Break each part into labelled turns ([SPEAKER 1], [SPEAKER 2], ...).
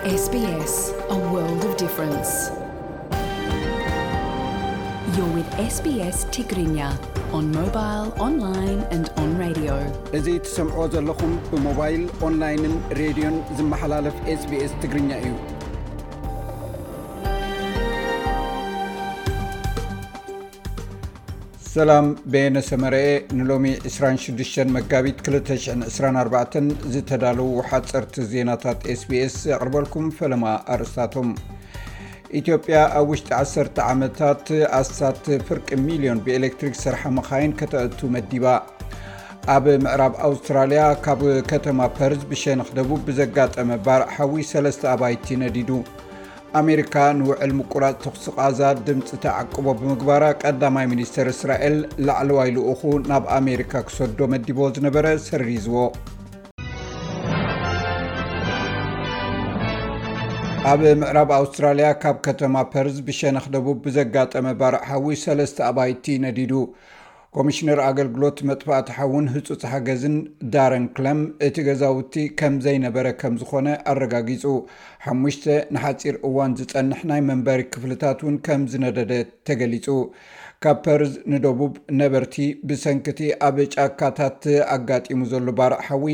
[SPEAKER 1] SBS, a world of difference. You're with SBS Tigrinya on mobile, online and on radio.
[SPEAKER 2] እዚህ ትሰምዑ ዘለኹም ብሞባይል ኦንላይንን ሬድዮን ዝመሓላለፍ SBS ትግርኛ እዩ። ሰላም በየነ ሰመረኤ ንሎሚ 26 መጋቢት 2024 ዝተዳለዉ ሓጸርቲ ዜናታት SBS ኣቕርበልኩም ፈለማ ኣርስታቶም። ኢትዮጵያ ኣብ ውሽጢ 10 ዓመታት ኣስታት ፍርቂ ሚልዮን ብኤሌክትሪክ ሰርሓ መኻይን ከተእቱ መዲባ። ኣብ ምዕራብ ኣውስትራልያ ካብ ከተማ ፐርዝ ብሸነኽ ደቡብ ብዘጋጠመ ባርዕ ሓዊ 3 ኣባይቲ ነዲዱ። ኣሜሪካ ንውዕል ምቁራጽ ተኹሲ ቃዛ ድምፂ ተዓቅቦ ብምግባራ ቀዳማይ ሚኒስተር እስራኤል ላዕለዋይ ልኡኹ ናብ ኣሜሪካ ክሰዶ መዲቦ ዝነበረ ሰሪዝዎ። ኣብ ምዕራብ ኣውስትራልያ ካብ ከተማ ፐርዝ ብሸነኽ ደቡብ ብዘጋጠመ ባርዕ ሓዊ 3 ኣባይቲ ነዲዱ። ኮሚሽነር ኣገልግሎት መጥፋእቲ ሓውን ህጹጽ ሓገዝን ዳረን ክለም እቲ ገዛውቲ ከም ዘይነበረ ከም ዝኾነ ኣረጋጊጹ። 5 ንሓፂር እዋን ዝጸንሕ ናይ መንበሪ ክፍልታት እውን ከም ዝነደደ ተገሊጹ። ካብ ፐርዝ ንደቡብ ነበርቲ ብሰንክቲ ኣብ ጫካታት ኣጋጢሙ ዘሎ ባርዕ ሓዊ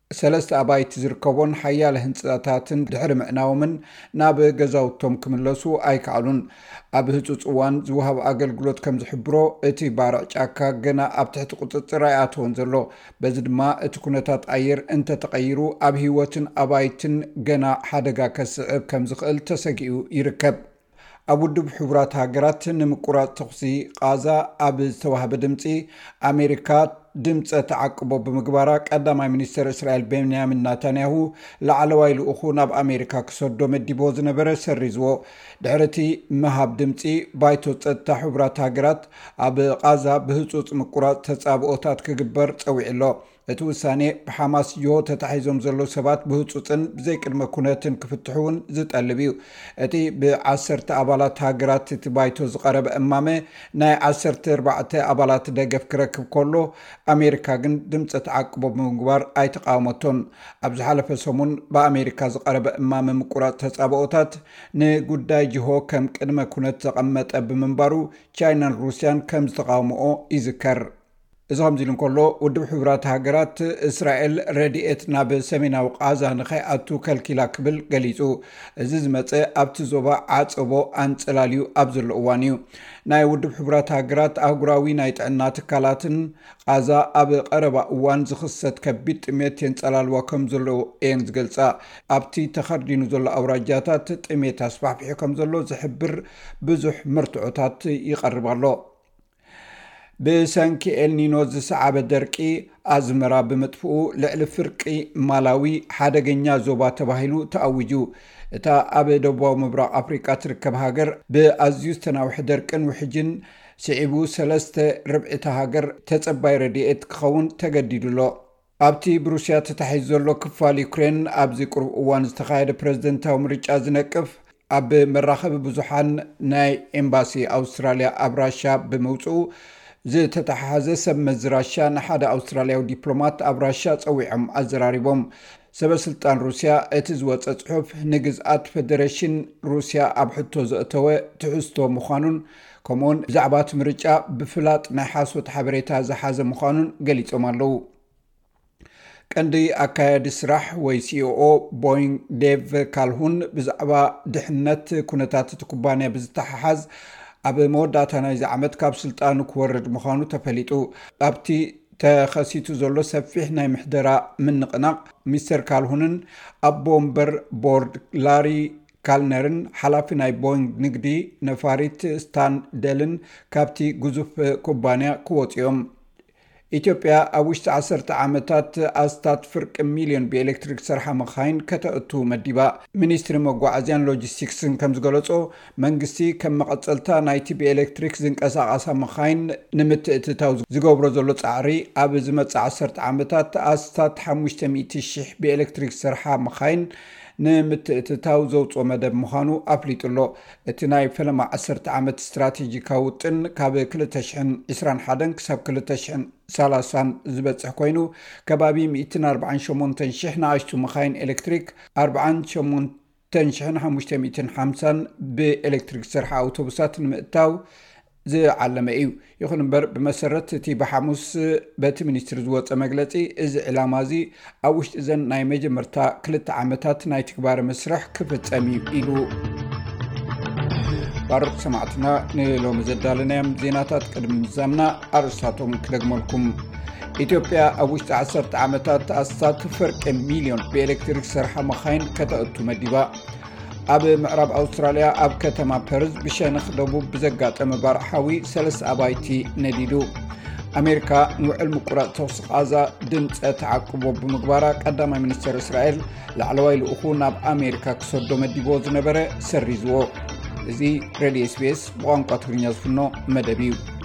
[SPEAKER 2] 3 ኣባይቲ ዝርከቦን ሓያለ ህንጻታትን ድሕሪ ምዕናዎምን ናብ ገዛውቶም ክምለሱ ኣይከኣሉን። ኣብ ህጹጽ እዋን ዝወሃብ ኣገልግሎት ከም ዝሕብሮ እቲ ባርዕ ጫካ ገና ኣብ ትሕቲ ቁፅፅር ኣይኣተወን ዘሎ። በዚ ድማ እቲ ኩነታት ኣየር እንተተቐይሩ ኣብ ህይወትን ኣባይትን ገና ሓደጋ ከስዕብ ከም ዝኽእል ተሰጊኡ ይርከብ። ኣብ ውድብ ሕቡራት ሃገራት ንምቁራጽ ተኹሲ ቃዛ ኣብ ዝተዋህበ ድምፂ ኣሜሪካ ድምፀ ተዓቅቦ ብምግባራ ቀዳማይ ሚኒስተር እስራኤል ቤንያሚን ናታንያሁ ላዕለዋይ ልኡኹ ናብ ኣሜሪካ ክሰዶ መዲቦ ዝነበረ ሰሪዝዎ። ድሕርቲ መሃብ ድምፂ ባይቶ ፀጥታ ሕቡራት ሃገራት ኣብ ቃዛ ብህፁፅ ምቁራጽ ተጻብኦታት ክግበር ፀዊዕሎ። እቲ ውሳኔ ብሓማስ ዮ ተታሒዞም ዘሎ ሰባት ብህፁፅን ብዘይቅድመ ኩነትን ክፍትሑውን ዝጠልብ እዩ። እቲ ብ10 ኣባላት ሃገራት እቲ ባይቶ ዝቐረበ እማመ ናይ 14 ኣባላት ደገፍ ክረክብ ከሎ ኣሜሪካ ግን ድምፀ ተዓቅቦ ብምግባር ኣይተቃወመቶን። ኣብ ዝሓለፈ ሰሙን ብኣሜሪካ ዝቐረበ እማመ ምቁራጽ ተጻብኦታት ንጉዳይ ጅሆ ከም ቅድመ ኩነት ዘቐመጠ ብምንባሩ ቻይናን ሩስያን ከም ዝተቃወምኦ ይዝከር። እዚ ከምዚ ኢሉ እንከሎ ውድብ ሕቡራት ሃገራት እስራኤል ረድኤት ናብ ሰሜናዊ ቃዛ ንኸይኣቱ ከልኪላ ክብል ገሊጹ። እዚ ዝመፀ ኣብቲ ዞባ ዓፀቦ ኣንፅላልዩ ኣብ ዘሎ እዋን እዩ። ናይ ውድብ ሕቡራት ሃገራት ኣህጉራዊ ናይ ጥዕና ትካላትን ቃዛ ኣብ ቀረባ እዋን ዝኽሰት ከቢድ ጥሜት የንፀላልዋ ከም ዘሎ እየን ዝገልጻ። ኣብቲ ተኸርዲኑ ዘሎ ኣውራጃታት ጥሜት ኣስፋሕፊሑ ከም ዘሎ ዝሕብር ብዙሕ ምርትዖታት ይቐርብ ኣሎ። ብሰንኪ ኤልኒኖ ዝሰዓበ ደርቂ ኣዝመራ ብምጥፍኡ ልዕሊ ፍርቂ ማላዊ ሓደገኛ ዞባ ተባሂሉ ተኣውጁ። እታ ኣብ ደቡባዊ ምብራቕ ኣፍሪቃ ትርከብ ሃገር ብኣዝዩ ዝተናውሒ ደርቅን ውሕጅን ስዒቡ 3/4 ሃገር ተጸባይ ረድኤት ክኸውን ተገዲዱሎ። ኣብቲ ብሩስያ ተታሒዙ ዘሎ ክፋል ዩክሬን ኣብዚ ቁርብ እዋን ዝተኻየደ ፕረዚደንታዊ ምርጫ ዝነቅፍ ኣብ መራኸቢ ብዙሓን ናይ ኤምባሲ ኣውስትራልያ ኣብ ራሻ ብምውፅኡ ዝተተሓሓዘ ሰብ መዚ ራሻ ንሓደ ኣውስትራልያዊ ዲፕሎማት ኣብ ራሻ ፀዊዖም ኣዘራሪቦም። ሰበስልጣን ሩስያ እቲ ዝወፀ ጽሑፍ ንግዝኣት ፌደሬሽን ሩስያ ኣብ ሕቶ ዘእተወ ትሕዝቶ ምዃኑን ከምኡውን ብዛዕባ እቲ ምርጫ ብፍላጥ ናይ ሓሶት ሓበሬታ ዝሓዘ ምዃኑን ገሊፆም ኣለው። ቀንዲ ኣካያዲ ስራሕ ወይ ሲኦኦ ቦይንግ ዴቭ ካልሁን ብዛዕባ ድሕነት ኩነታት እቲ ኩባንያ ብዝተሓሓዝ ኣብ መወዳእታ ናይዚ ዓመት ካብ ስልጣኑ ክወርድ ምዃኑ ተፈሊጡ። ኣብቲ ተኸሲቱ ዘሎ ሰፊሕ ናይ ምሕደራ ምንቕናቕ ሚስተር ካልሁንን ኣቦ እምበር ቦርድ ላሪ ካልነርን ሓላፊ ናይ ቦይንግ ንግዲ ነፋሪት ስታን ደልን ካብቲ ግዙፍ ኩባንያ ክወፂኦም። ኢትዮጵያ ኣብ ውሽጢ 10 ዓመታት ኣስታት ፍርቂ ሚልዮን ብኤሌክትሪክ ሰርሓ መኻይን ከተእቱ መዲባ። ሚኒስትሪ መጓዓዝያን ሎጂስቲክስን ከም ዝገለጾ መንግስቲ ከም መቐፀልታ ናይቲ ብኤሌክትሪክ ዝንቀሳቐሳ መኻይን ንምትእትታው ዝገብሮ ዘሎ ፃዕሪ ኣብ ዝመፅእ 10 ዓመታት ኣስታት 500,000 ብኤሌክትሪክ ሰርሓ መኻይን ንምትእትታው ዘውፅኦ መደብ ምዃኑ ኣፍሊጡሎ። እቲ ናይ ፈለማ 10 ዓመት ስትራቴጂካዊ ውጥን ካብ 2021 ክሳብ 2030 ዝበፅሕ ኮይኑ ከባቢ 148,000 ንኣሽቱ መኻይን ኤሌክትሪክ 48 1550 ብኤሌክትሪክ ዝሰርሓ ኣውቶቡሳት ንምእታው ዝዓለመ እዩ ይኹን እምበር ብመሰረት እቲ ብሓሙስ በቲ ሚኒስትሪ ዝወፀ መግለፂ እዚ ዕላማ እዚ ኣብ ውሽጢ ዘን ናይ መጀመርታ 2 ዓመታት ናይ ትግባር መስርሕ ክፍፀም ኢሉ ባርቅ ሰማዕትና ንሎሚ ዘዳለናዮም ዜናታት ቅድሚ ምዛምና ኣርእስታቶም ክደግመልኩም ኢትዮጵያ ኣብ ውሽጢ 10 ዓመታት ኣስታት ፍርቂ ሚልዮን ብኤሌክትሪክ ዝሰርሓ መኻይን ከተእቱ መዲባ ኣብ ምዕራብ ኣውስትራልያ ኣብ ከተማ ፐርዝ ብሸነኽ ደቡብ ብዘጋጠመ ባርሓዊ 3 ኣባይቲ ነዲዱ ኣሜሪካ ንውዕል ምቁራፅ ተኩሲ ቃዛ ድምፀ ተዓቅቦ ብምግባራ ቀዳማይ ሚኒስትር እስራኤል ላዕለዋይ ልኡኹ ናብ ኣሜሪካ ክሰዶ መዲቦ ዝነበረ ሰሪዝዎ እዚ ሬድዮ ኤስቢኤስ ብቋንቋ ትግርኛ ዝፍኖ መደብ እዩ